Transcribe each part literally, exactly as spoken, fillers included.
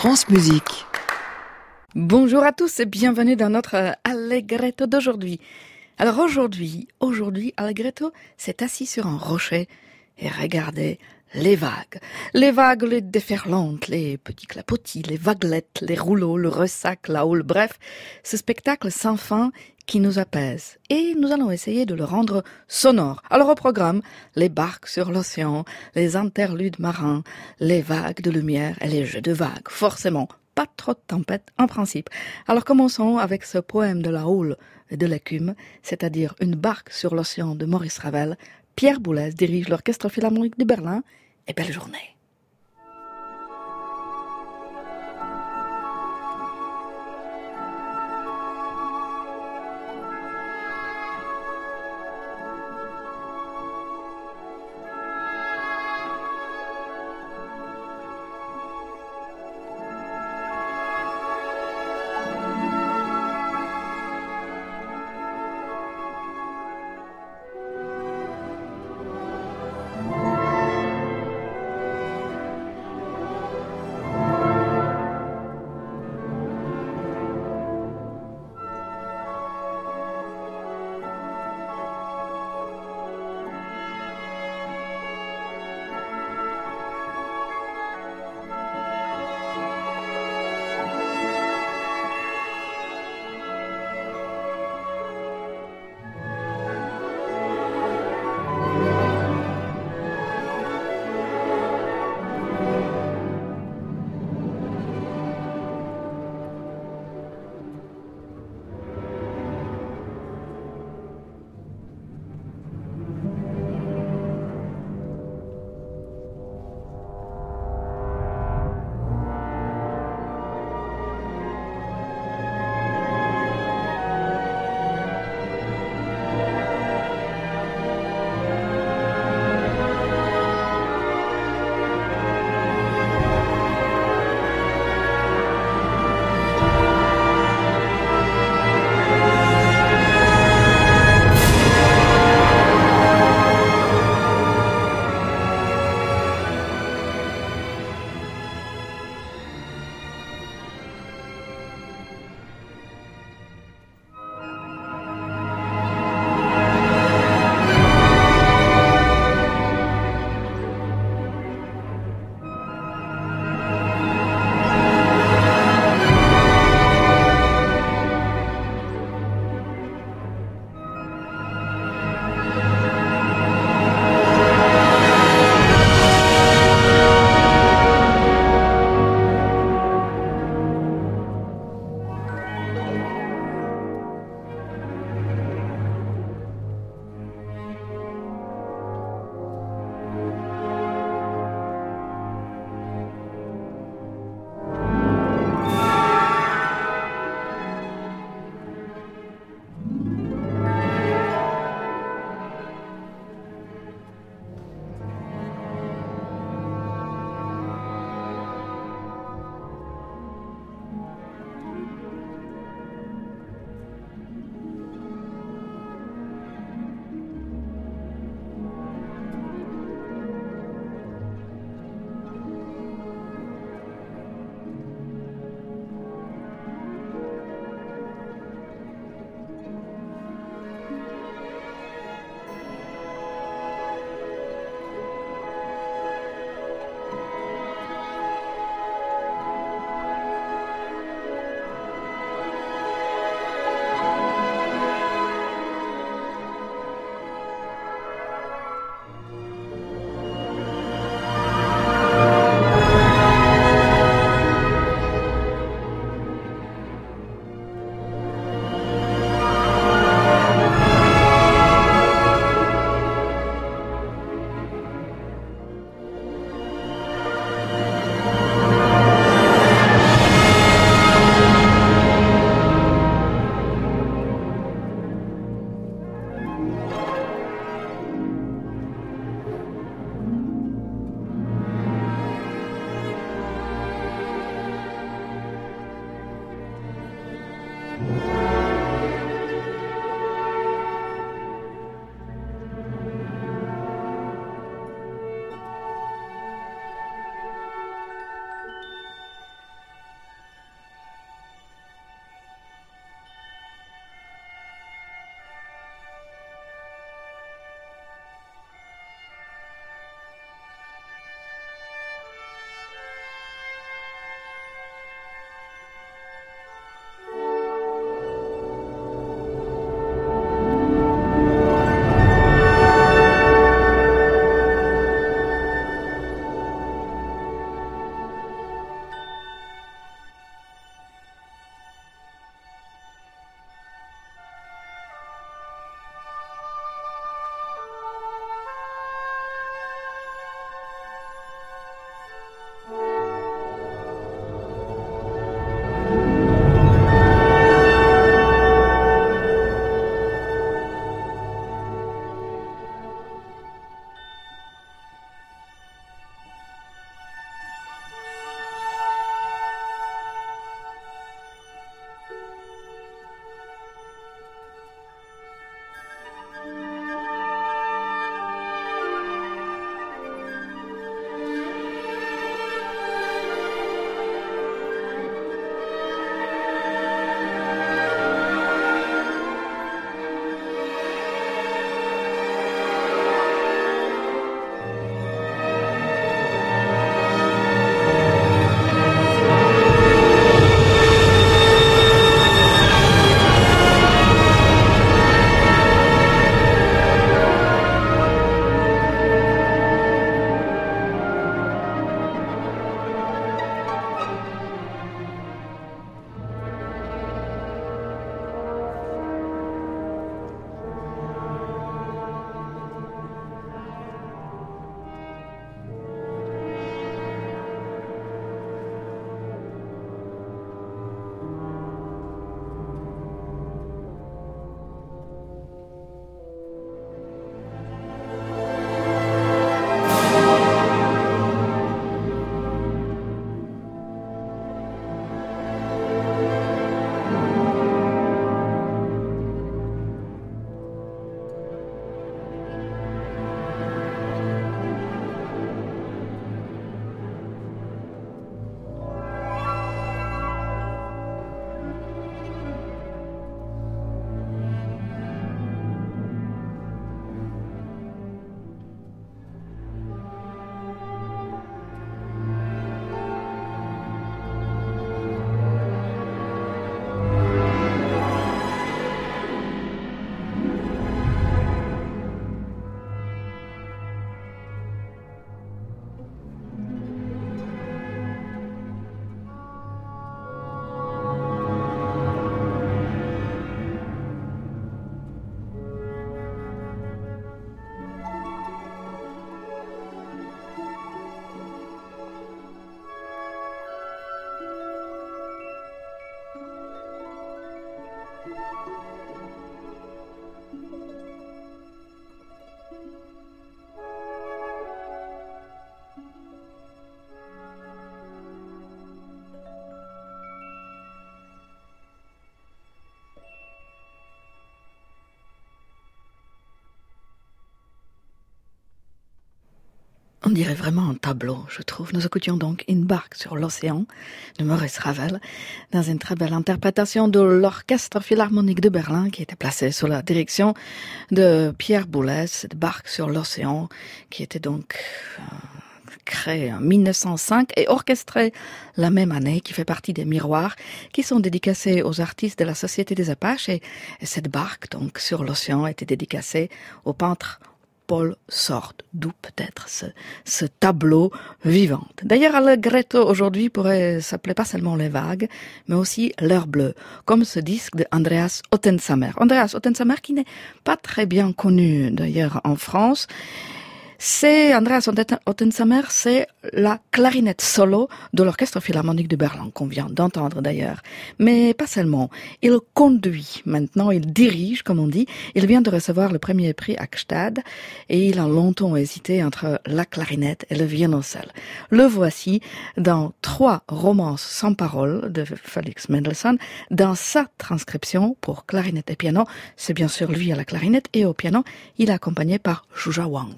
France Musique. Bonjour à tous et bienvenue dans notre Allegretto d'aujourd'hui. Alors aujourd'hui, aujourd'hui, Allegretto s'est assis sur un rocher et regardait les vagues. Les vagues, les déferlantes, les petits clapotis, les vaguelettes, les rouleaux, le ressac, la houle, bref, ce spectacle sans fin qui nous apaise. Et nous allons essayer de le rendre sonore. Alors au programme, les barques sur l'océan, les interludes marins, les vagues de lumière et les jeux de vagues, forcément. Pas trop de tempête en principe. Alors commençons avec ce poème de la houle et de l'écume, c'est-à-dire une barque sur l'océan de Maurice Ravel. Pierre Boulez dirige l'Orchestre Philharmonique de Berlin et belle journée. dirait vraiment un tableau, je trouve. Nous écoutions donc Une barque sur l'océan de Maurice Ravel dans une très belle interprétation de l'Orchestre Philharmonique de Berlin qui était placé sous la direction de Pierre Boulez, cette barque sur l'océan qui était donc euh, créée en mille neuf cent cinq et orchestrée la même année, qui fait partie des miroirs qui sont dédicacés aux artistes de la Société des Apaches et, et cette barque donc sur l'océan était dédicacée au peintre Paul Sord, d'où peut-être ce, ce tableau vivant. D'ailleurs, Allegretto aujourd'hui pourrait s'appeler pas seulement Les Vagues, mais aussi L'Heure Bleue, comme ce disque de Andreas Ottensamer. Andreas Ottensamer qui n'est pas très bien connu d'ailleurs en France. C'est Andreas Ottensamer, c'est la clarinette solo de l'Orchestre Philharmonique de Berlin qu'on vient d'entendre d'ailleurs. Mais pas seulement, il conduit maintenant, il dirige comme on dit. Il vient de recevoir le premier prix Hackstad et il a longtemps hésité entre la clarinette et le violoncelle. Le voici dans trois romances sans paroles de Felix Mendelssohn dans sa transcription pour clarinette et piano. C'est bien sûr lui à la clarinette et au piano, il est accompagné par Zhuzha Wang.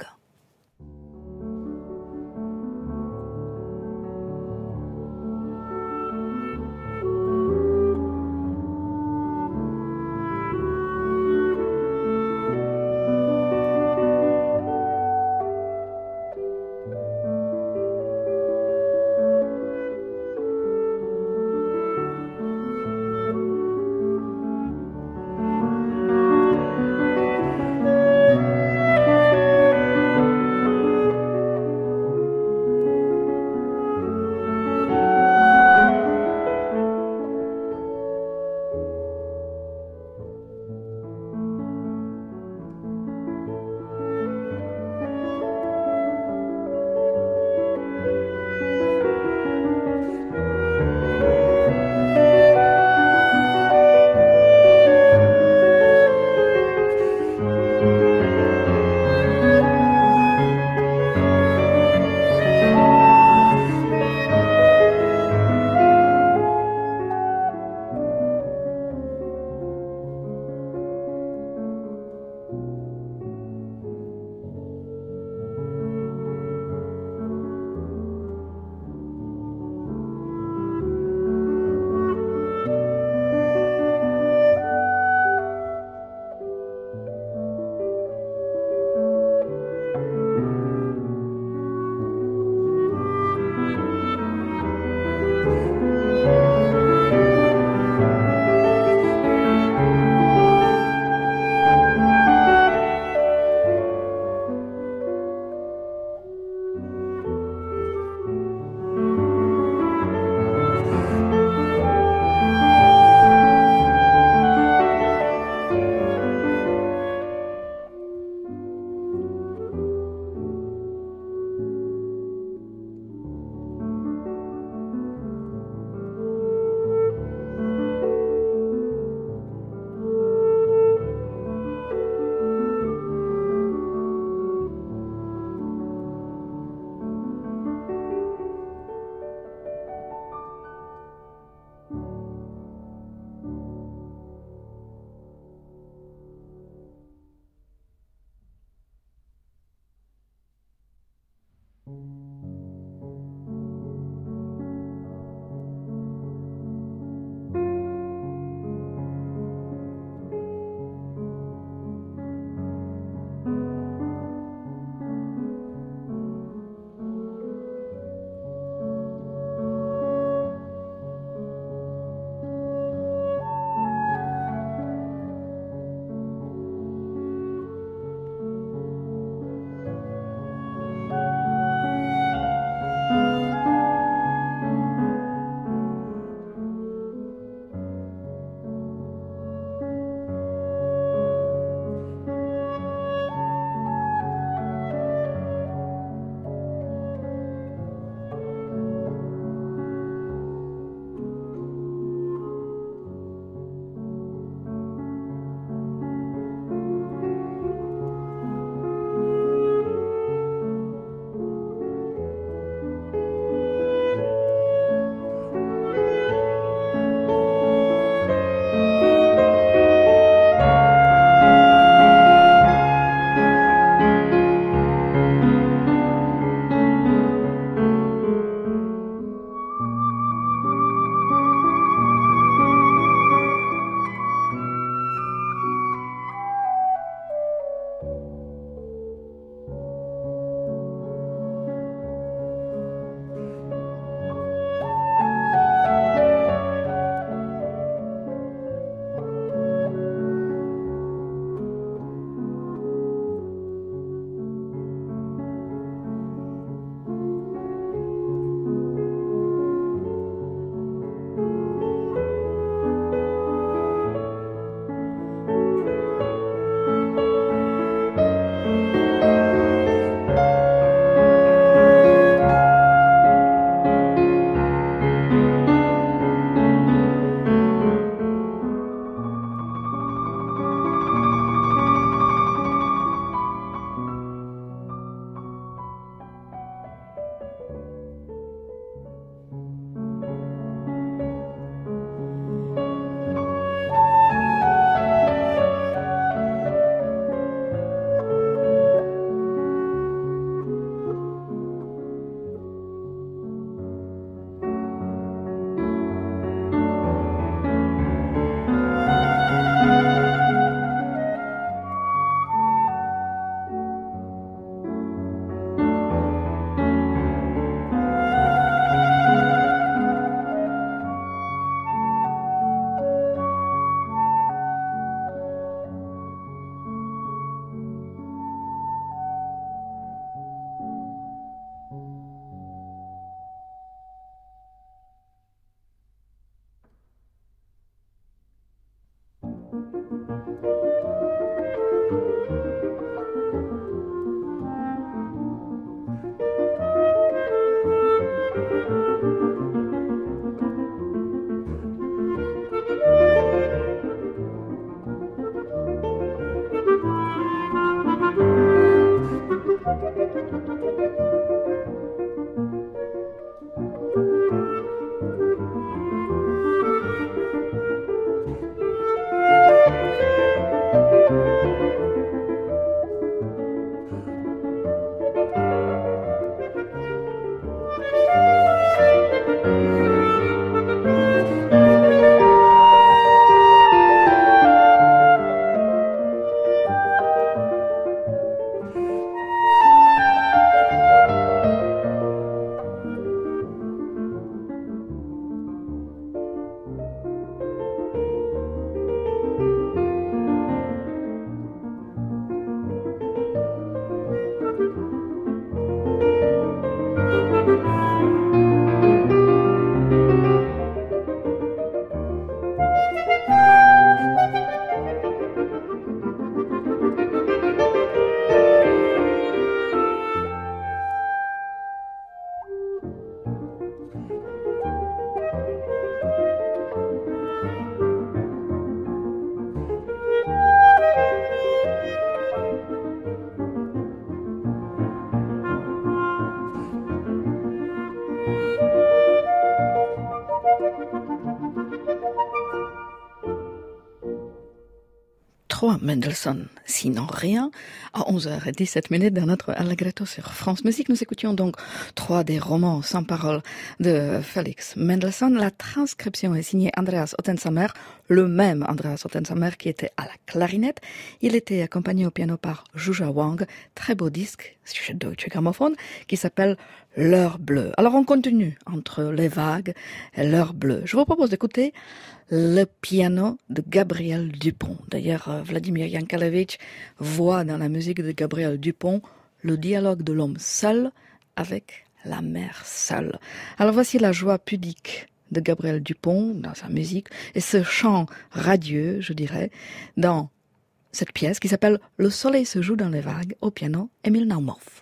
trop à Mendelssohn, sinon rien. À onze heures dix-sept minutes dans notre Allegretto sur France Musique, nous écoutions donc trois des romans sans parole de Félix Mendelssohn. La transcription est signée Andreas Ottensamer, le même Andreas Ottensamer qui était à la clarinette. Il était accompagné au piano par Zhuzha Wang. Très beau disque, chez Deutsche Grammophon, qui s'appelle L'heure bleue. Alors on continue entre les vagues et l'heure bleue. Je vous propose d'écouter le piano de Gabriel Dupont. D'ailleurs, Vladimir Yankelevitch voit dans la musique de Gabriel Dupont le dialogue de l'homme seul avec la mer seule. Alors voici la joie pudique de Gabriel Dupont dans sa musique et ce chant radieux, je dirais, dans cette pièce qui s'appelle Le soleil se joue dans les vagues au piano, Emil Naumov.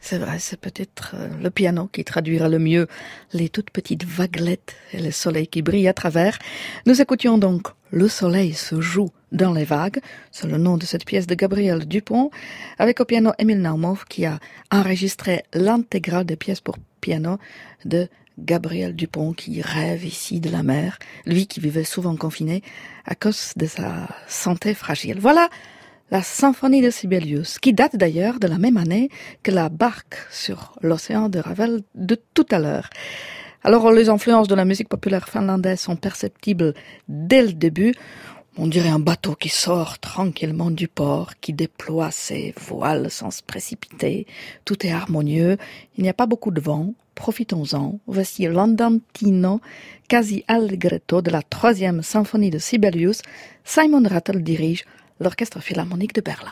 C'est vrai, c'est peut-être euh, le piano qui traduira le mieux les toutes petites vaguelettes et le soleil qui brille à travers. Nous écoutions donc Le soleil se joue dans les vagues, c'est le nom de cette pièce de Gabriel Dupont, avec au piano Emile Naumov qui a enregistré l'intégrale des pièces pour piano de Gabriel Dupont qui rêve ici de la mer, lui qui vivait souvent confiné à cause de sa santé fragile. Voilà la symphonie de Sibelius, qui date d'ailleurs de la même année que la barque sur l'océan de Ravel de tout à l'heure. Alors les influences de la musique populaire finlandaise sont perceptibles dès le début. On dirait un bateau qui sort tranquillement du port, qui déploie ses voiles sans se précipiter. Tout est harmonieux, il n'y a pas beaucoup de vent, profitons-en. Voici l'Andantino quasi allegretto de la troisième symphonie de Sibelius. Simon Rattle dirige l'Orchestre Philharmonique de Berlin.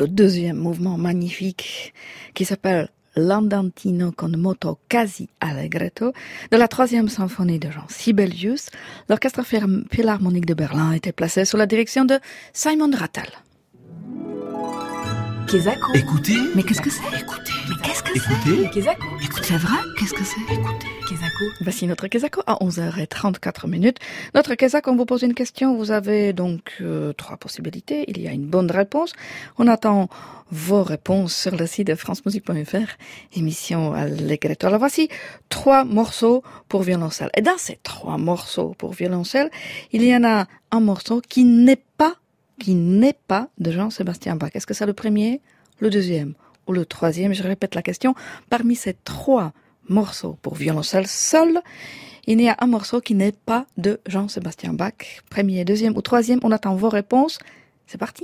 le deuxième mouvement magnifique qui s'appelle l'Andantino con moto quasi allegretto de la troisième symphonie de Jean Sibelius. L'orchestre philharmonique de Berlin était placé sous la direction de Simon Rattle. Kesako. Écoutez. Mais qu'est-ce que c'est? Écoutez. Mais qu'est-ce que Écoutez. c'est? Kesako. Écoutez. C'est vrai? Qu'est-ce que c'est? Écoutez. Kesako. Voici notre Kesako à onze heures trente-quatre minutes. Notre Kesako, on vous pose une question. Vous avez donc euh, trois possibilités. Il y a une bonne réponse. On attend vos réponses sur le site de france musique point f r, émission Allegretto. Alors voici trois morceaux pour violoncelle. Et dans ces trois morceaux pour violoncelle, il y en a un morceau qui n'est pas qui n'est pas de Jean-Sébastien Bach. Est-ce que c'est le premier, le deuxième ou le troisième? Je répète la question. Parmi ces trois morceaux pour violoncelle seul, il y a un morceau qui n'est pas de Jean-Sébastien Bach. Premier, deuxième ou troisième, on attend vos réponses. C'est parti.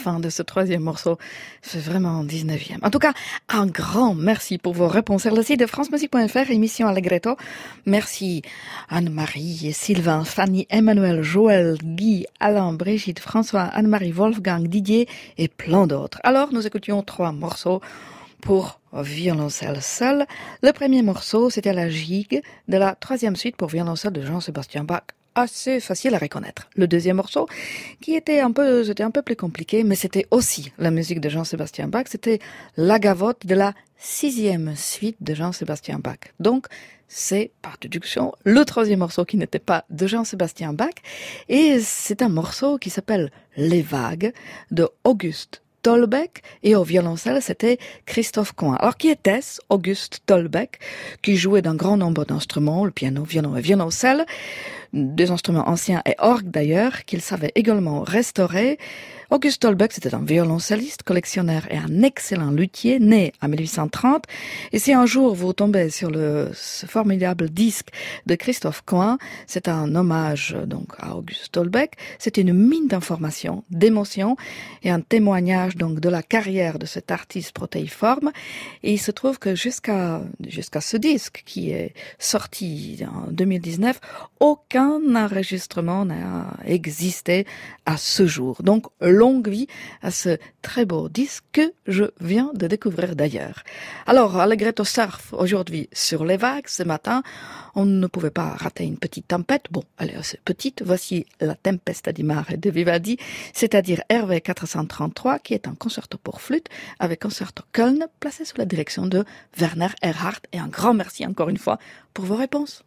fin de ce troisième morceau. C'est vraiment dix-neuvième. En tout cas, un grand merci pour vos réponses sur le site de france musique point f r, émission Allegretto. Merci Anne-Marie et Sylvain, Fanny, Emmanuel, Joël, Guy, Alain, Brigitte, François, Anne-Marie, Wolfgang, Didier et plein d'autres. Alors, nous écoutions trois morceaux pour violoncelle seul. Le premier morceau, c'était la gigue de la troisième suite pour violoncelle de Jean-Sébastien Bach. Assez facile à reconnaître. Le deuxième morceau, qui était un peu, c'était un peu plus compliqué, mais c'était aussi la musique de Jean-Sébastien Bach, c'était la gavotte de la sixième suite de Jean-Sébastien Bach. Donc, c'est, par déduction, le troisième morceau qui n'était pas de Jean-Sébastien Bach, et c'est un morceau qui s'appelle Les Vagues de Auguste Tolbeck, et au violoncelle, c'était Christophe Coin. Alors, qui était-ce, Auguste Tolbeck, qui jouait d'un grand nombre d'instruments, le piano, violon et violoncelle, des instruments anciens et orgues d'ailleurs, qu'il savait également restaurer. Auguste Tolbeck, c'était un violoncelliste, collectionneur et un excellent luthier, né en mille huit cent trente. Et si un jour vous tombez sur le, ce formidable disque de Christophe Coin, c'est un hommage donc à Auguste Tolbeck. C'est une mine d'informations, d'émotions et un témoignage donc de la carrière de cet artiste protéiforme. Et il se trouve que jusqu'à jusqu'à ce disque qui est sorti en deux mille dix-neuf, aucun enregistrement n'a existé à ce jour. Donc, longue vie à ce très beau disque que je viens de découvrir d'ailleurs. Alors, Allegretto surf aujourd'hui sur les vagues. Ce matin, on ne pouvait pas rater une petite tempête. Bon, elle est assez petite. Voici la Tempesta di Mare de Vivaldi, c'est-à-dire R V quatre cent trente-trois, qui est un concerto pour flûte avec concerto Köln, placé sous la direction de Werner Erhardt. Et un grand merci encore une fois pour vos réponses.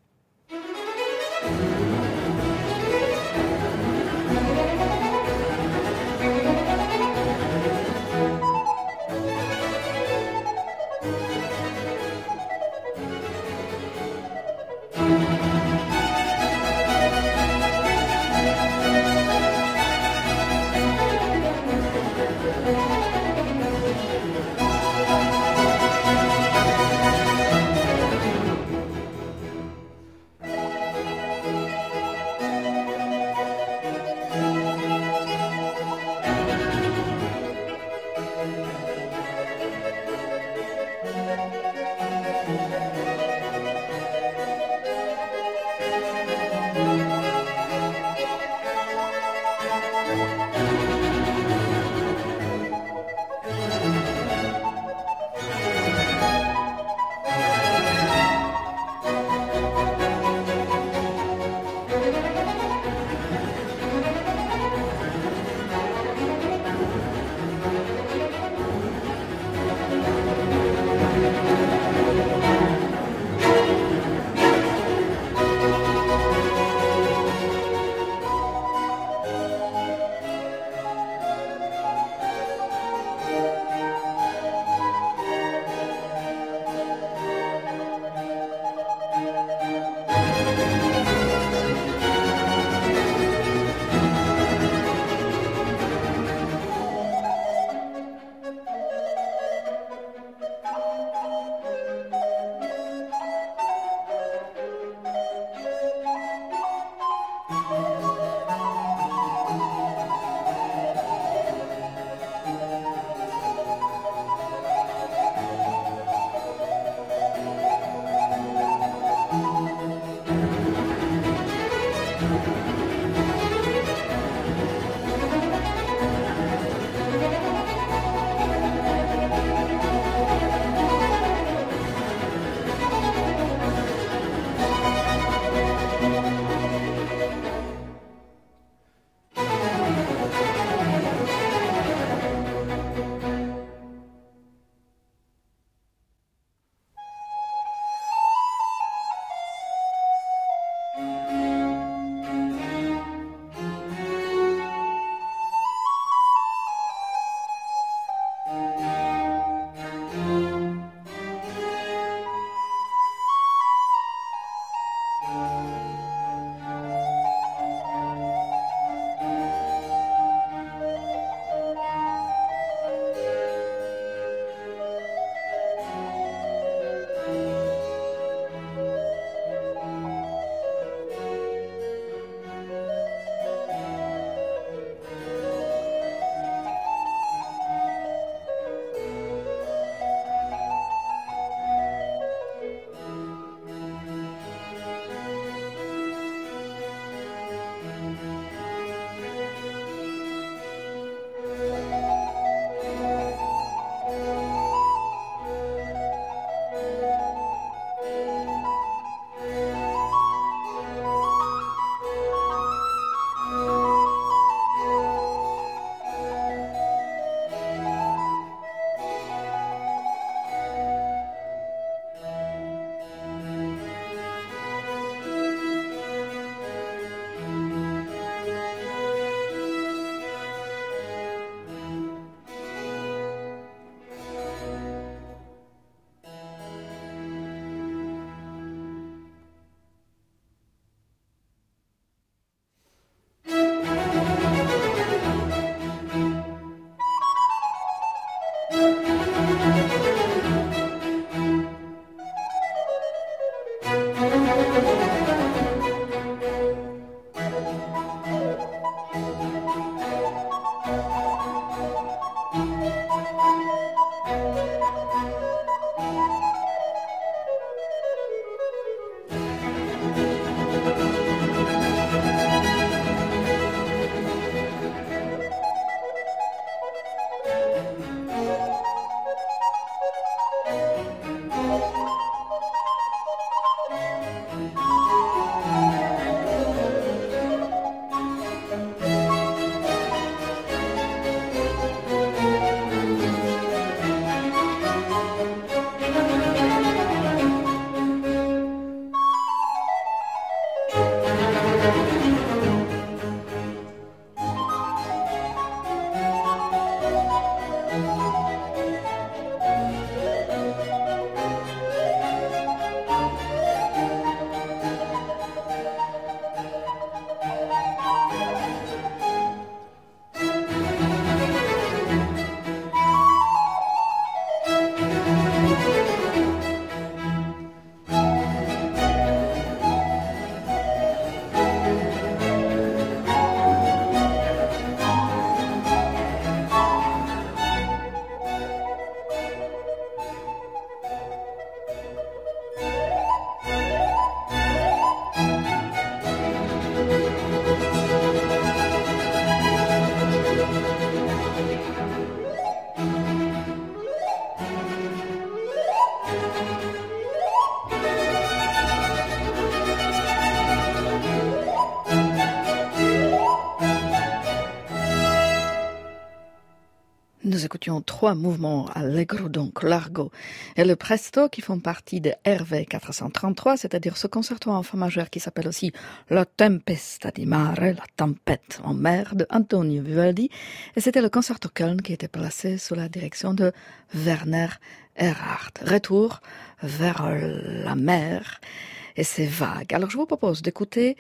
Nous écoutions trois mouvements allegro, donc largo et le presto qui font partie de R V quatre cent trente-trois, c'est-à-dire ce concerto en fa majeur qui s'appelle aussi La Tempesta di Mare, la tempête en mer de Antonio Vivaldi. Et c'était le concerto Köln qui était placé sous la direction de Werner Erhard. Retour vers la mer et ses vagues. Alors je vous propose d'écouter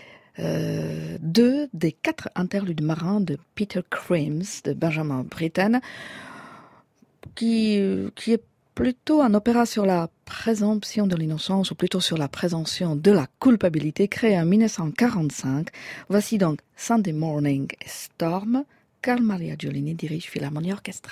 Euh, deux des quatre interludes marins de Peter Crims de Benjamin Britten, qui, qui est plutôt un opéra sur la présomption de l'innocence, ou plutôt sur la présomption de la culpabilité, créé en dix-neuf cent quarante-cinq. Voici donc Sunday Morning et Storm. Carl Maria Giolini dirige Philharmonie Orchestra.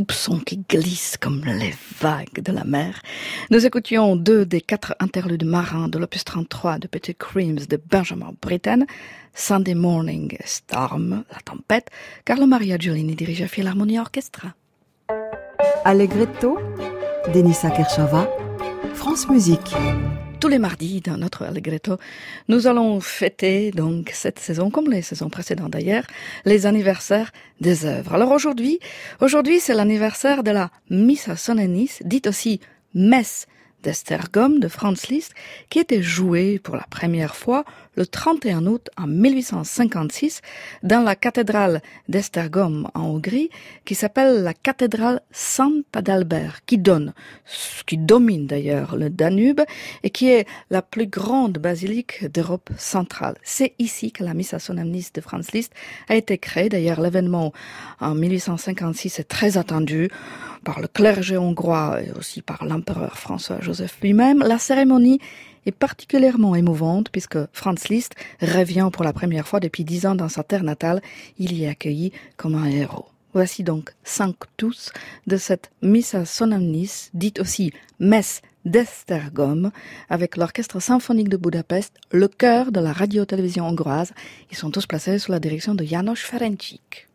soupçons qui glissent comme les vagues de la mer. Nous écoutions deux des quatre interludes marins de l'opus trente-trois de Petit Creams de Benjamin Britten, Sunday Morning Storm, la tempête, Carlo Maria Giulini dirige Philharmonia Orchestra. Allegretto, Denisa Kershava, France Musique. Tous les mardis, dans notre Allegretto, nous allons fêter, donc, cette saison, comme les saisons précédentes d'ailleurs, les anniversaires des œuvres. Alors aujourd'hui, aujourd'hui, c'est l'anniversaire de la Missa Solennis, dite aussi Messe d'Esztergom de Franz Liszt, qui était jouée pour la première fois le trente et un août en mille huit cent cinquante-six dans la cathédrale d'Esztergom en Hongrie, qui s'appelle la cathédrale Saint-Adalbert, qui donne, qui domine d'ailleurs le Danube et qui est la plus grande basilique d'Europe centrale. C'est ici que la Missa Solemnis de Franz Liszt a été créée. D'ailleurs, l'événement en mille huit cent cinquante-six est très attendu par le clergé hongrois et aussi par l'empereur François-Joseph lui-même. La cérémonie est particulièrement émouvante puisque Franz Liszt revient pour la première fois depuis dix ans dans sa terre natale. Il y est accueilli comme un héros. Voici donc cinq tous de cette Missa Solemnis, dite aussi Messe d'Esztergom, avec l'Orchestre symphonique de Budapest, le chœur de la radio-télévision hongroise. Ils sont tous placés sous la direction de János Ferencsik.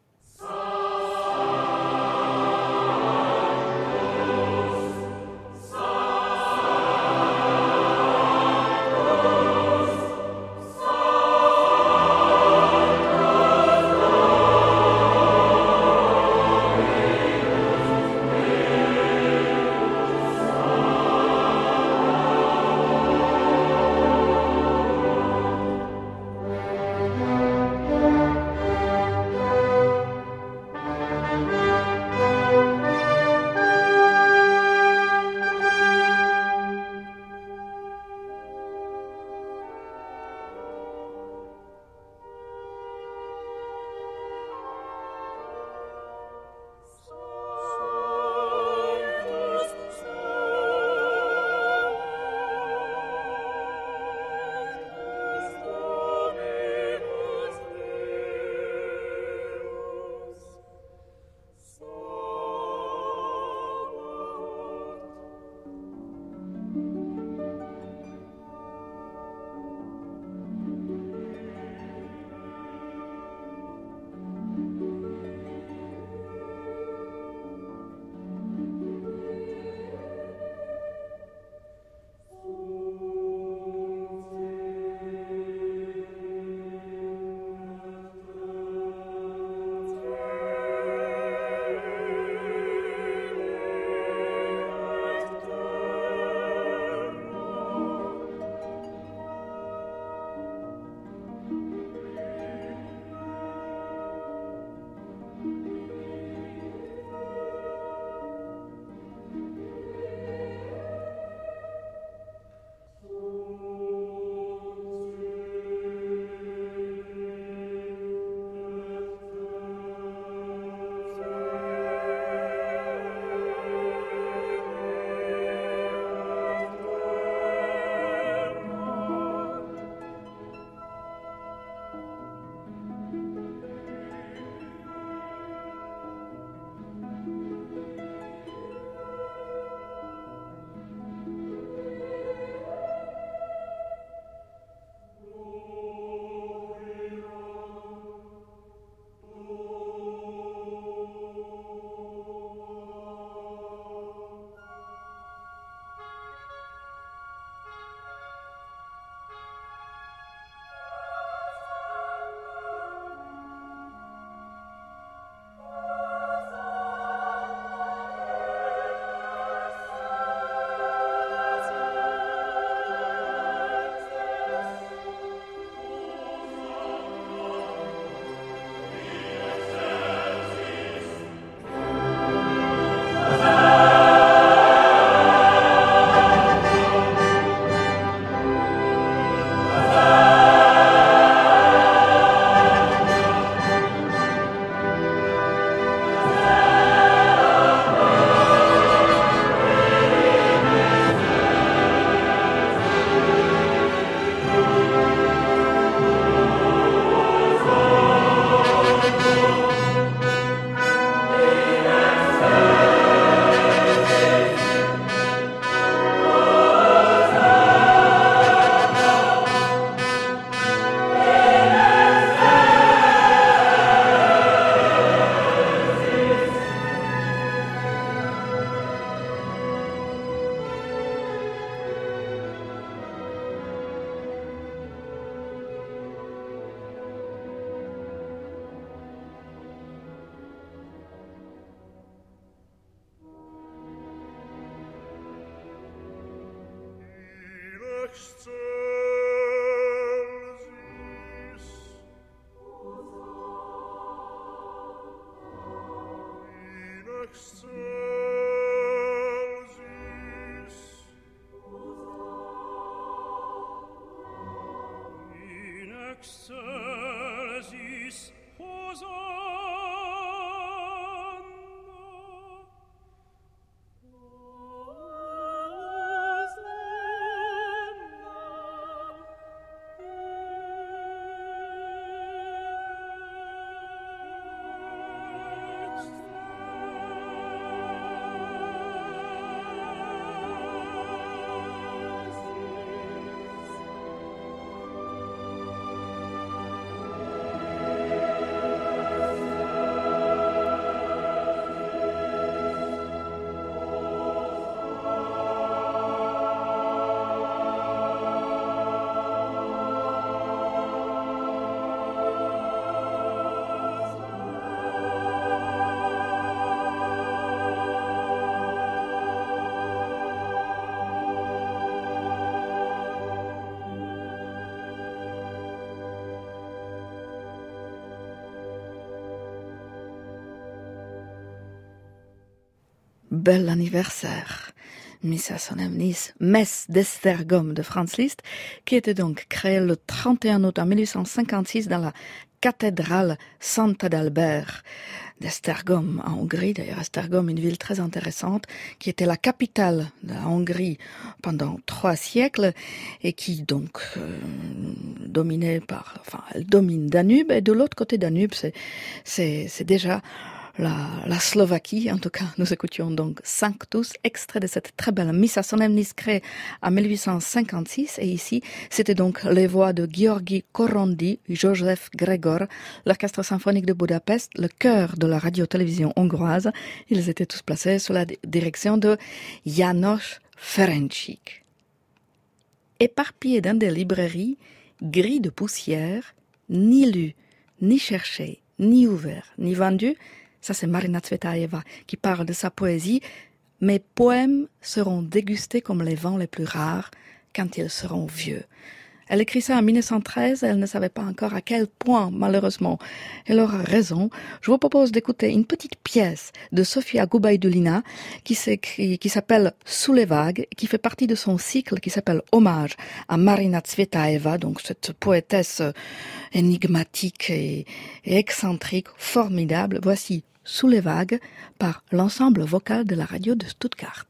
Bel anniversaire. Missa solemnis, messe d'Esztergom de Franz Liszt, qui était donc créée le trente et un août en mille huit cent cinquante-six dans la cathédrale Santa d'Albert d'Esztergom en Hongrie. D'ailleurs, Esztergom, une ville très intéressante, qui était la capitale de la Hongrie pendant trois siècles et qui donc euh, dominait par, enfin, elle domine Danube, et de l'autre côté Danube, c'est, c'est, c'est déjà La, la Slovaquie. En tout cas, nous écoutions donc Sanctus, extrait de cette très belle Missa solemnis créée en mille huit cent cinquante-six. Et ici, c'était donc les voix de György Korondi, Joseph Gregor, l'Orchestre symphonique de Budapest, le chœur de la radio-télévision hongroise. Ils étaient tous placés sous la direction de János Ferencsik. Éparpillés dans des librairies, gris de poussière, ni lu, ni cherché, ni ouvert, ni vendu. Ça, c'est Marina Tsvetaeva qui parle de sa poésie. Mes poèmes seront dégustés comme les vins les plus rares quand ils seront vieux. Elle écrit ça en mille neuf cent treize, elle ne savait pas encore à quel point, malheureusement, elle aura raison. Je vous propose d'écouter une petite pièce de Sofia Gubaidulina qui s'écrit, qui s'appelle Sous les vagues, qui fait partie de son cycle qui s'appelle Hommage à Marina Tsvetaeva, donc cette poétesse énigmatique et, et excentrique, formidable. Voici Sous les vagues par l'ensemble vocal de la radio de Stuttgart.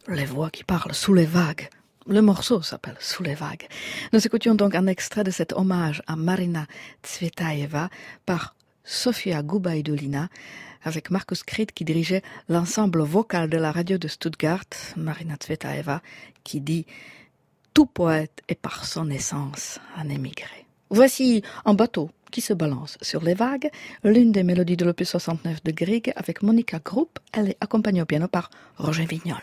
les voix qui parlent sous les vagues. Le morceau s'appelle « Sous les vagues ». Nous écoutions donc un extrait de cet hommage à Marina Tsvetaeva par Sofia Gubaidulina, avec Markus Kridt qui dirigeait l'ensemble vocal de la radio de Stuttgart, Marina Tsvetaeva, qui dit « Tout poète est par son essence un émigré ». Voici un bateau qui se balance sur les vagues, l'une des mélodies de l'opus soixante-neuf de Grieg avec Monica Grupp. Elle est accompagnée au piano par Roger Vignol.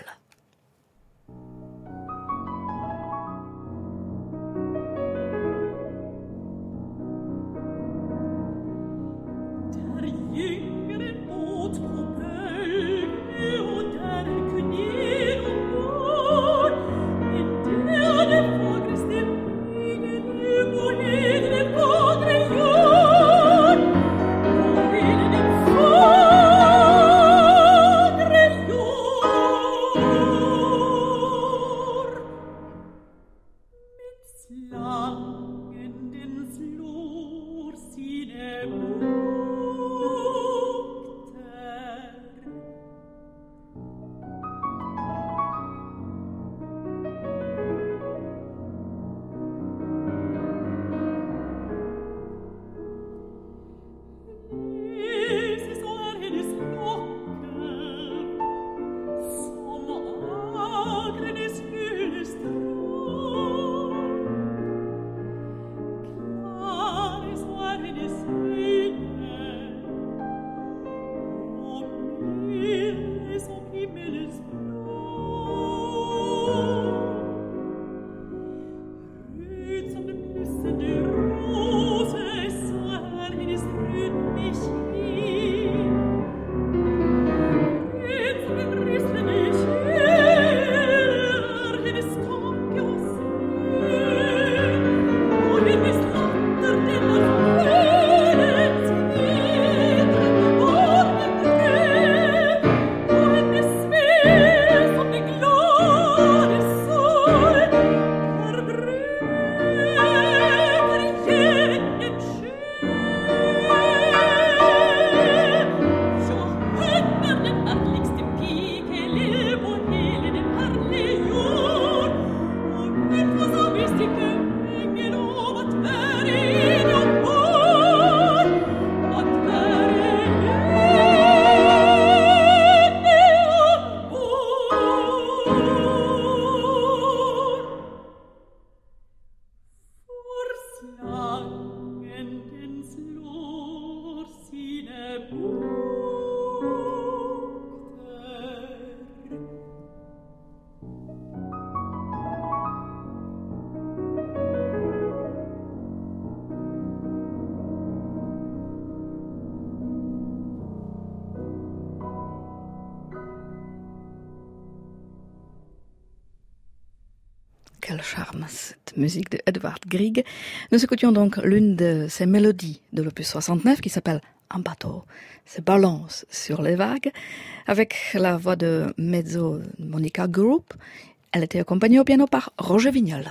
Quel charme, cette musique de Edvard Grieg. Nous écoutions donc l'une de ces mélodies de l'opus soixante-neuf qui s'appelle Un bateau se balance sur les vagues, avec la voix de mezzo Monica Grupp. Elle était accompagnée au piano par Roger Vignol.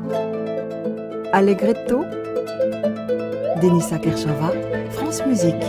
Allegretto, Denisa Kershava, France Musique.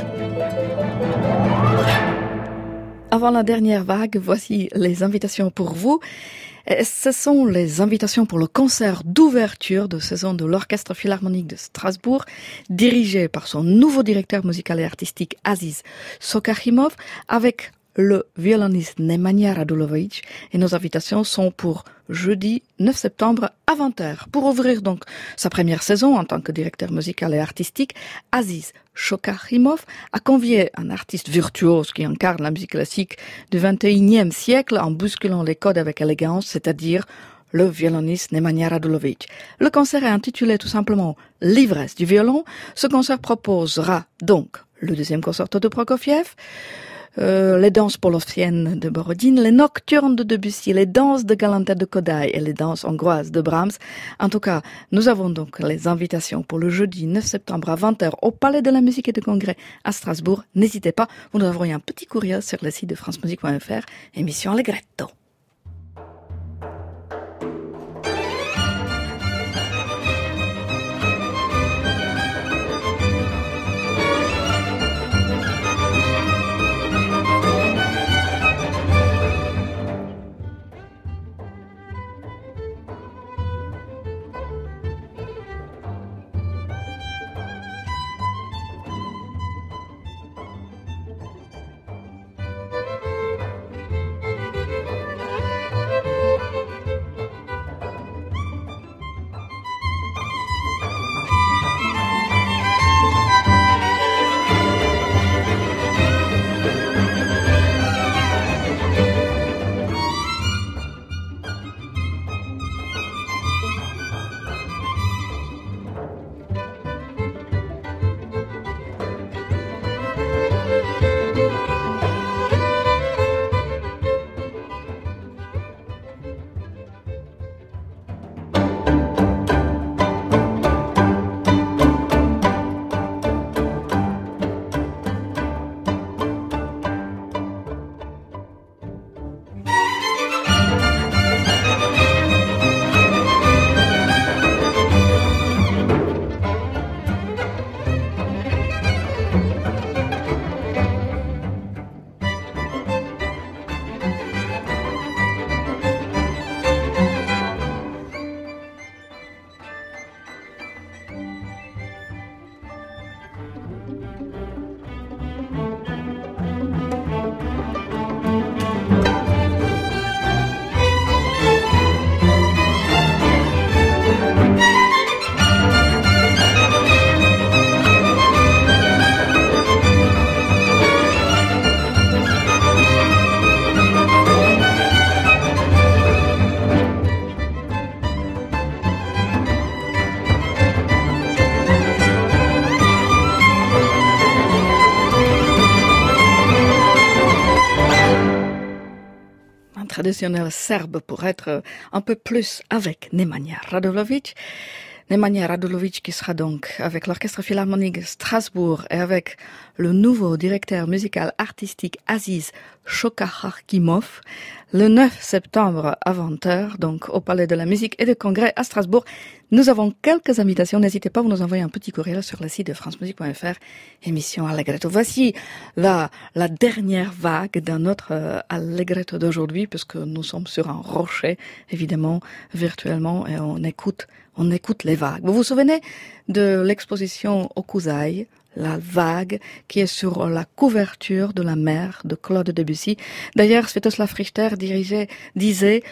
Avant la dernière vague, voici les invitations pour vous. Ce sont les invitations pour le concert d'ouverture de saison de l'Orchestre Philharmonique de Strasbourg, dirigé par son nouveau directeur musical et artistique Aziz Sokhachimov, avec le violoniste Nemanja Radulović, et nos invitations sont pour jeudi neuf septembre à vingt heures. Pour ouvrir donc sa première saison en tant que directeur musical et artistique, Aziz Sokhachimov a convié un artiste virtuose qui incarne la musique classique du vingt et unième siècle en bousculant les codes avec élégance, c'est-à-dire le violoniste Nemanja Radulović. Le concert est intitulé tout simplement « L'ivresse du violon ». Ce concert proposera donc le deuxième concerto de Prokofiev, Euh, les danses polofiennes de Borodine, les nocturnes de Debussy, les danses de Galanter de Kodály et les danses hongroises de Brahms. En tout cas, nous avons donc les invitations pour le jeudi neuf septembre à vingt heures au Palais de la Musique et du Congrès à Strasbourg. N'hésitez pas, vous nous envoyez un petit courriel sur le site de francemusique point f r, émission Allegretto. traditionnelle serbe pour être un peu plus avec Nemanja Radulović. Nemanja Radulović qui sera donc avec l'Orchestre Philharmonique Strasbourg et avec le nouveau directeur musical artistique Aziz Shokarhakimov le neuf septembre à vingt heures, donc au Palais de la Musique et des Congrès à Strasbourg. Nous avons quelques invitations, n'hésitez pas à vous nous envoyer un petit courriel sur le site de france musique point f r, émission Allegretto. Voici la, la dernière vague d'un autre euh, Allegretto d'aujourd'hui, puisque nous sommes sur un rocher, évidemment, virtuellement, et on écoute, on écoute les vagues. Vous vous souvenez de l'exposition Hokusai, la vague, qui est sur la couverture de la mer de Claude Debussy. D'ailleurs, Sviatoslav Richter dirigeait, disait,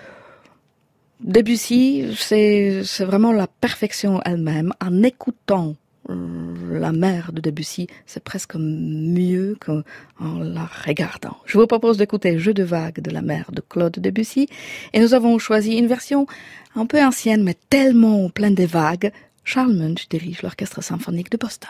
Debussy, c'est, c'est vraiment la perfection elle-même. En écoutant la mer de Debussy, c'est presque mieux qu'en la regardant. Je vous propose d'écouter Jeu de vagues de la mer de Claude Debussy. Et nous avons choisi une version un peu ancienne, mais tellement pleine de vagues. Charles Munch dirige l'Orchestre symphonique de Boston.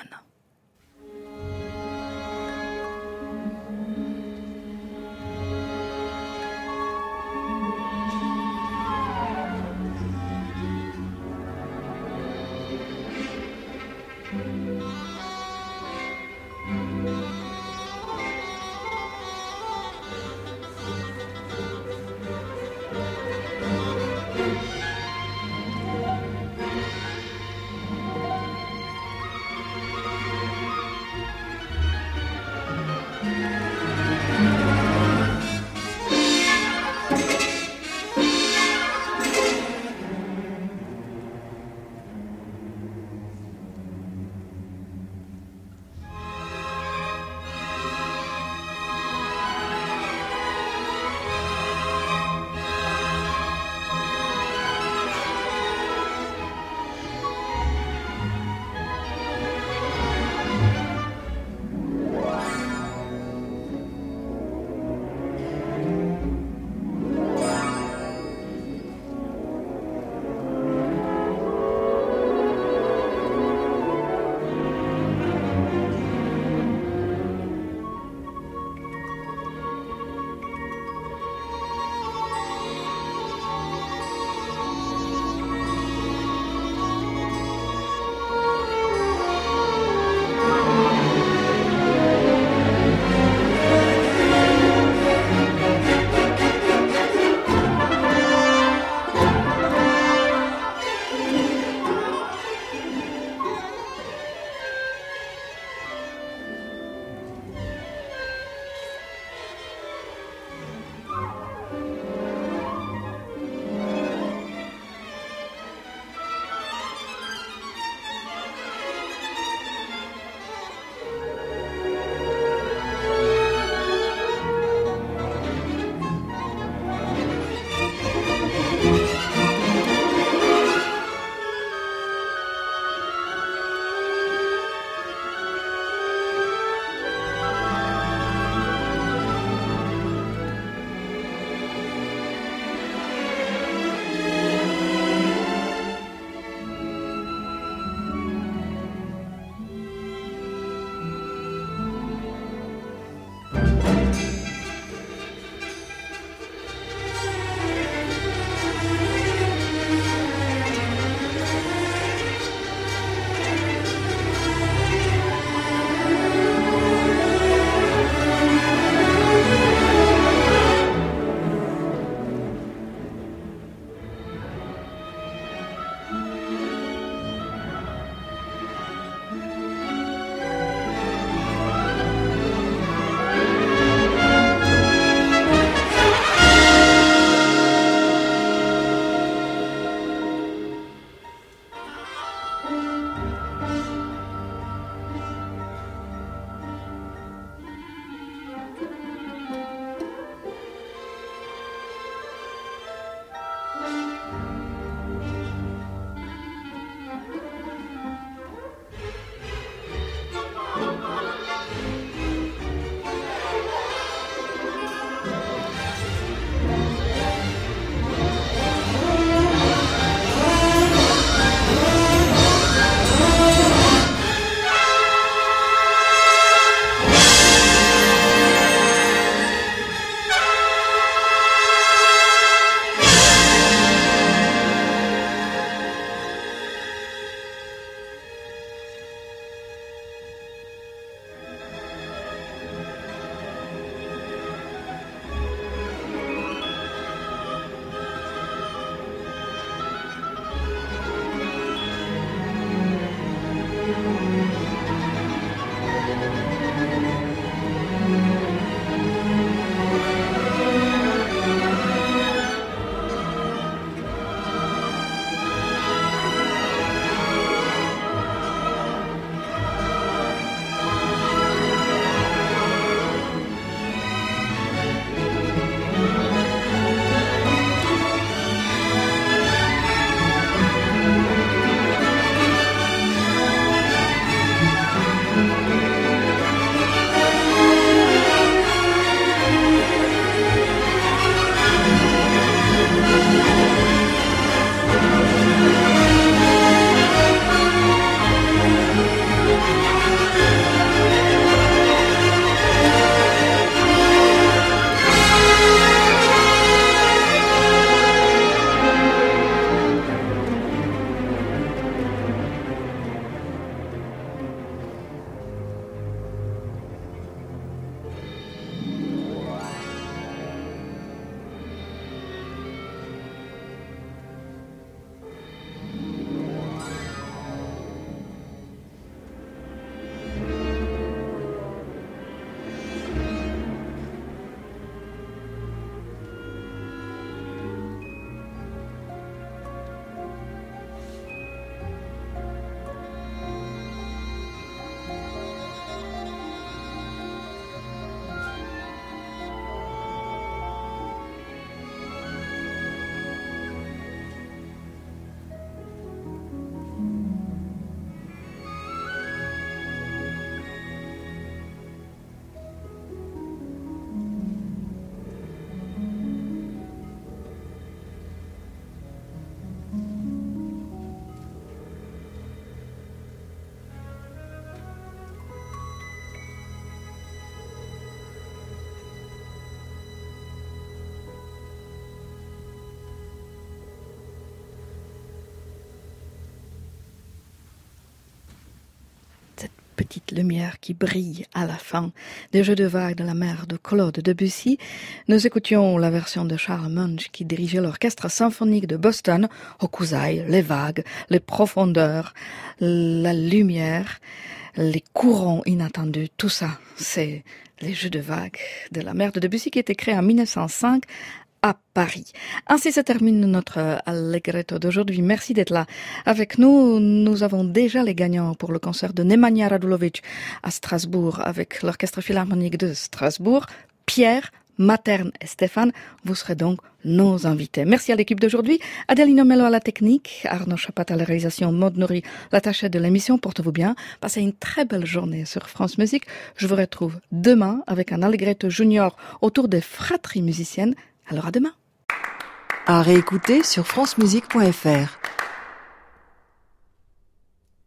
petite lumière qui brille à la fin des Jeux de vagues de la mer de Claude Debussy. Nous écoutions la version de Charles Munch qui dirigeait l'orchestre symphonique de Boston. Hokusai, les vagues, les profondeurs, la lumière, les courants inattendus, tout ça, c'est les Jeux de vagues de la mer de Debussy qui était créé en mille neuf cent cinq à Paris. Ainsi se termine notre Allegretto d'aujourd'hui. Merci d'être là avec nous. Nous avons déjà les gagnants pour le concert de Nemanja Radulovic à Strasbourg avec l'Orchestre Philharmonique de Strasbourg. Pierre, Materne et Stéphane, vous serez donc nos invités. Merci à l'équipe d'aujourd'hui. Adelino Mello à la technique, Arnaud Chapat à la réalisation, Maud Nourri, l'attaché de l'émission. Portez-vous bien. Passez une très belle journée sur France Musique. Je vous retrouve demain avec un Allegretto Junior autour des fratries musiciennes. Alors à demain. À réécouter sur francemusique point f r.